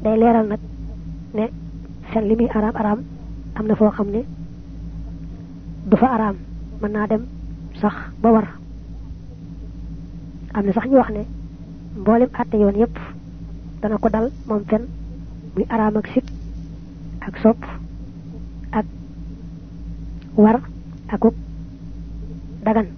day leeral nag ne fen li muy araam am na foo xam ne du fa araam mën naa dem sax ba war am na sax ñu wax ne mboolem àtte yoon yépp dana ko dal moom fen muy araam ak sib ak sopp ak war akuk dagan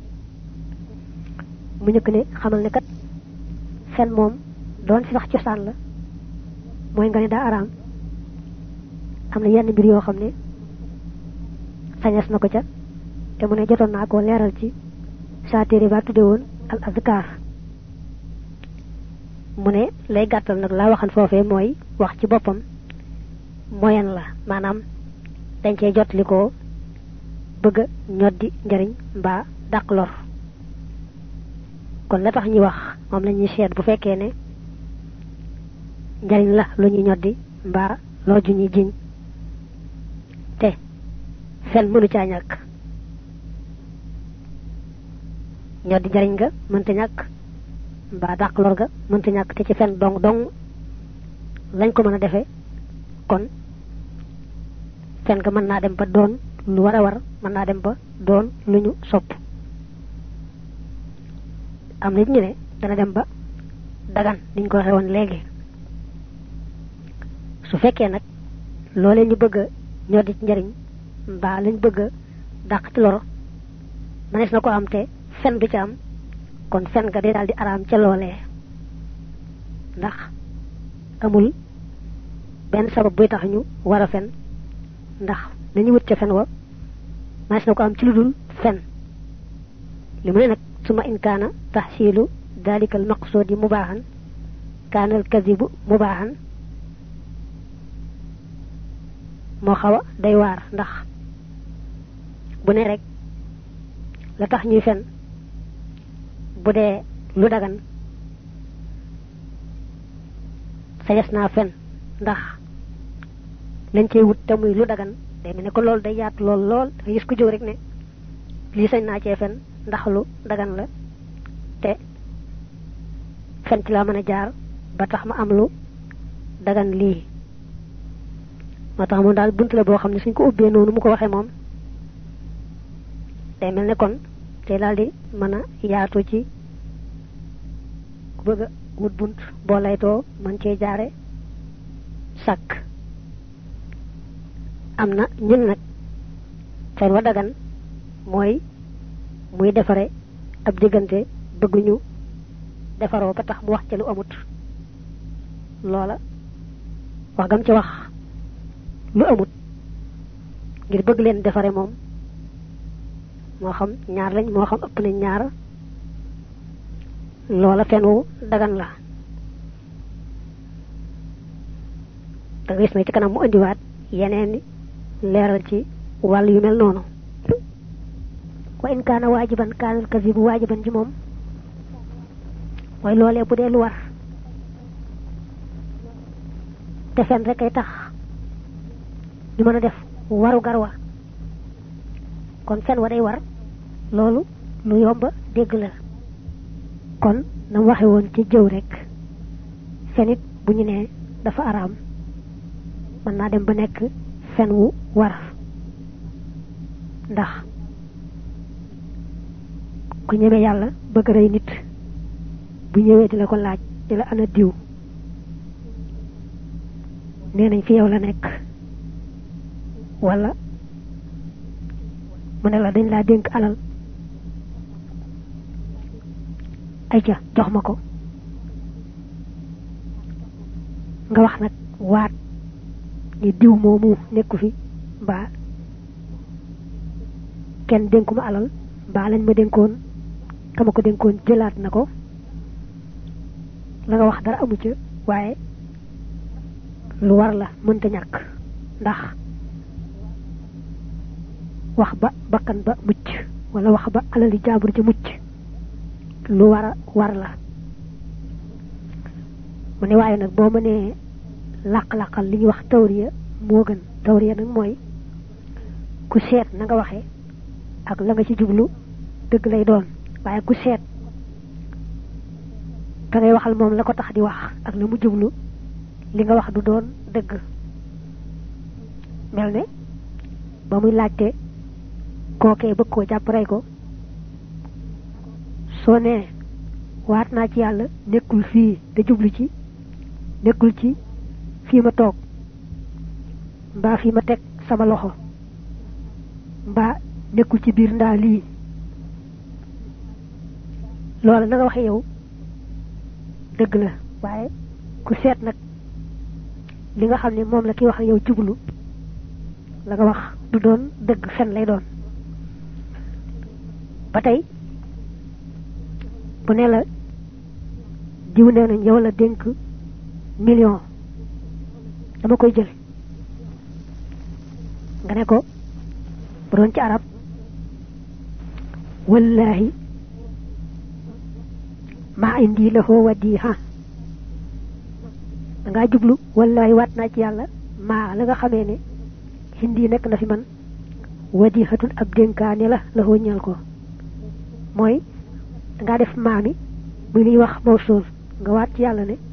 mu ñëkk ne xamal ne kat fen moom doon ci sax cosaan la mooy nga ne daa araam am na yenn mbir yoo xam ne sañes na ko ca te mu ne jotoon naa ko leeral ci saa téere ba tudde woon al azkar mu ne lay gàttal nag laa waxan foofee mooy wax ci boppam moyen la maanaam dañ cee jot li ko bëgg a ñoddi njariñ mbaa dàq lor kon la tax ñuy wax moom la ñuy seet bu fekkee ne njariñ la lu ñuy ñoddi mbaa loo ju ñuy jiñ te fen mënu caa ñàkk ñoddi njariñ nga mënta ñàkk mbaa dàq lor ga mënta ñàkk te ci fen dong lañ ko mën a defee kon fen ga mën naa dem ba doon lu war a war mën naa dem ba doon lu ñu sopp am nit ñu ne dana dem ba dagan niñ ko waxee woon léegi su fekkee nag loolee ñu bëgg a ñoddi ci njariñ mbaa lañ bëgg a dàq ci loro manees na ko am te fen du ca am kon fen ga day daal di araam ca loolee ndax amul benn sabab buy tax ñu war a fen ndax nañu wut ca fen wa manees na ko am ci lu dul fen li mu ne nag suma in kaana tahsilu dalika al maqsudi mubaahan kaana al kadibu mubaahan moo xaw a day waar ndax bu ne rek la tax ñuy fen bu dee lu dagan sayes naa fen ndax lañ cey wut te muy lu dagan day mel ne ko loolu day yaatu lool da gis ko jóg rek ne lii sañ naa cee fen ndax lu dagan la te fen ci laa mën a jaar ba tax ma am lu dagan lii moo tax moom daal bunt la boo xam ne suñ ko ubbee noonu mu ko waxee moom day mel ne kon te daal di mën a yaatu ci ku bëgg a wut bunt boo laytoo mën cee jaare sàkk am na ñun nag fen wa dagan mooy muy defare ab diggante bëgguñu defaroo ba tax mu wax ci lu amut loola wax gam ci wax lu amut ngir bëgg leen defare moom moo xam ñaar lañ moo xam ëpp nañ ñaar loola fenu dagan la da gis na ci kanam mu indiwaat yeneen leeral ci wàll yu mel noonu wa in kaana waajiban kaana al kazibu waajiban ji moom mooy loolee bu dee lu war te fen rek ay tax ñu mën a def waru gar wa kon fen wa day war loolu lu yomba dégg la kon na waxe woon ci jëw rek fenit bu ñu nee dafa araam mën naa dem ba nekk fen wu war ndax ku ñeme yàlla bëgg rey nit bu ñëwee di la ko laaj di la ana diw nee nañ fi yow la nekk wala mu ne la dañ laa dénk alal ay ca jox ma ko nga wax nag waat ni diw moomu nekku fi mbaa kenn dénkuma alal mbaa lañ ma dénkoon kama ko dénkoon jëlaat na ko la nga wax dara amu ca waaye lu war la mënta ñàkk ndax wax ba bakkan ba mucc wala wax ba alali jaabur ci mucc lu war la mu ne waaye nag boo mënee làq-làqal li ñuy wax tawriya moo gën tawriya nag mooy ku seet na nga waxee ak la nga ci jublu dëgg lay doon waaye ku seet ka ngay waxal moom la ko tax di wax ak la mu jublu li nga wax du doon dëgg mel ne ba muy laajte kookee bëgg koo jàpp rey ko soo nee waat naa ci yàlla nekkul fii te jublu ci nekkul ci fii ma toog mbaa fii ma teg sama loxo mbaa nekkul ci biir ndaa lii loola na nga waxe yow dëgg la waaye ku seet nag li nga xam ne moom la ki wax yow jublu la nga wax du doon dëgg fen lay doon ba tey bu ne la diw nee nañ yow la dénk million dama koy jël nga ne ko bu doon ci arab wallahi ma indi lahu wadiha nga jublu wallahi wat na ci yalla ma la nga xamé ne hindi nek na fi man wadihatun ab denkaane la lahu ñal ko moy nga def maami bu ñuy wax mawsul nga wat ci yalla ne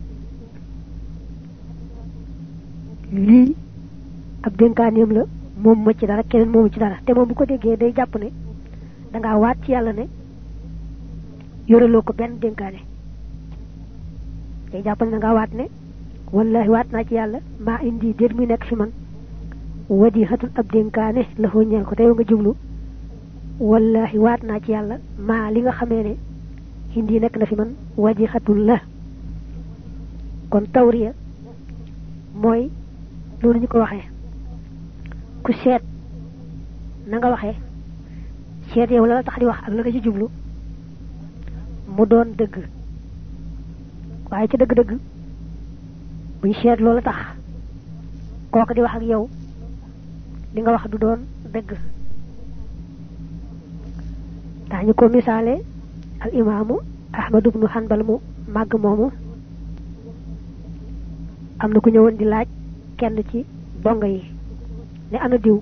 li ab denkaaneem la mom ma ci dara keneen mom ci dara te mom bu ko déggé day japp ne da nga wat ci yalla ne yorelo ko ben denkaane day japp ne nga wat ne wallahi wat na ci yalla ma indi der mi nek fi man wadihatun ab denkaane la ho ñal ko te nga jublu wallahi wat na ci yalla ma li nga xamé ne hindi nek na fi man wadihatul la kon tawriya moy lolu ñu ko waxé ku seet na nga waxé seet yow la tax di wax ak la nga ci jublu mu doon dëgg waaye ci dëgg-dëgg buñ seet loolu tax kooku di wax ak yow li nga wax du doon dëgg daañu ko misaale al imaamu ahmad ibnu hanbal mu màgg moomu am na ku ñëwoon di laaj kenn ci donga yi ne ana diw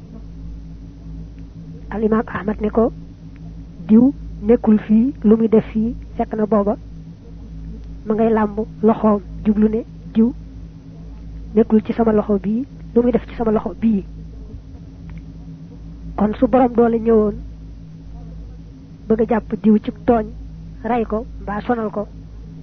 al imaam ahmad ne ko diw nekkul fii lu muy def fii fekk na booba ma ngay làmb loxoom jublu ne diw nekkul ci sama loxo bii lu muy def ci sama loxo bii kon su borom doole ñëwoon bëgg jàpp diw ci tooñ ray ko mbaa sonal ko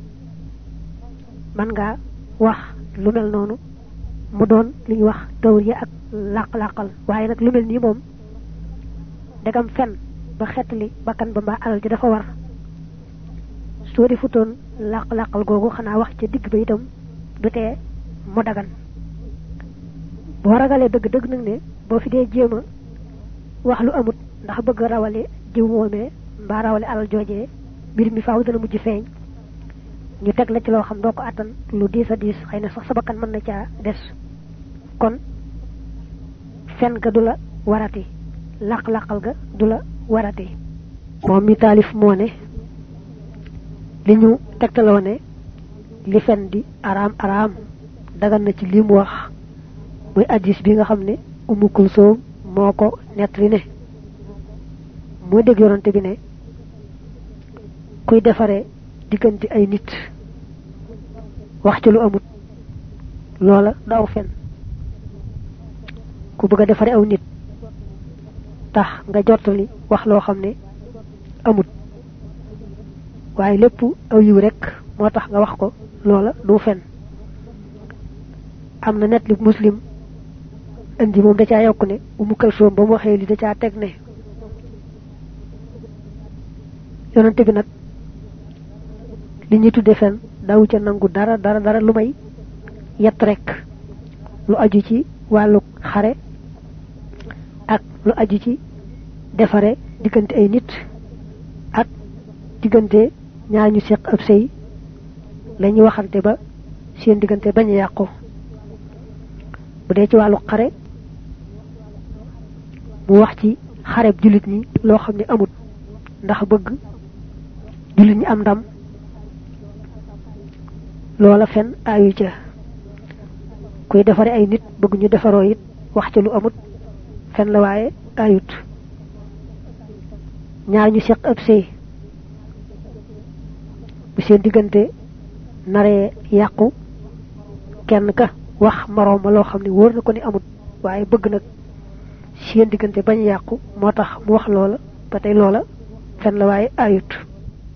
man nga wax lu mel noonu mu doon li ñu wax tawriya ak laq-laqal waaye nag lu mel nii moom dagam fen ba xetli bakkan ba mbaa alal ji dafa war soo defutoon laq-laqal googu xanaa wax ca digg ba itam du tee mu dagan boo ragalee dëgg-dëgg nag ne boo fi dee jéema wax lu amut ndax bëgg rawale jiw moomee mbaa rawale alal joojee mbir mi faaw dana mujj feeñ ñu teg la ci loo xam doo ko attan lu diis a diis xëy na sax sa bakkan mën na caa des kon fen ga du la warati laq-laqal ga du la warati moom mi taalif moo ne li ñu tegtaloo ne li fen di araam araam dagan na ci li mu wax muy hadis bi nga xam ne Ummu Kulsum moo ko nettali ne moo dégg yonante bi ne kuy defare diggante ay nit wax ci lu amut loola du aw fen ku bëgg a defare aw nit tax nga jottali wax loo xam ne amut waaye lépp aw yiw rek moo tax nga wax ko loola du fen am na net li muslim andi moom da caa yokk ne Ummu Kulsum ba mu waxee li da caa teg ne yonante bi nag li ñuy tudde fen daw ca nangu dara lu may yett rek lu aju ci wàllu xare ak lu aju ci defare diggante ay nit ak diggante ñaar ñu seq ab sëy lañuy waxante ba seen diggante bañ a yàqu bu dee ci wàllu xare mu wax ci xareb julit ñi loo xam ne amut ndax bëgg julit ñi am ndam loola fen ayu ca kuy defare ay nit bëgg ñu defaroo it wax ci lu amut fen la waaye ayut ñaar ñu seq ab sëy bu seen diggante naree yàqu kenn ka wax marom ma lo xamni woor na ko ni amut waye bëgg nak seen digënté bañ yaqku motax mu wax loola patay loola fen la waye ayut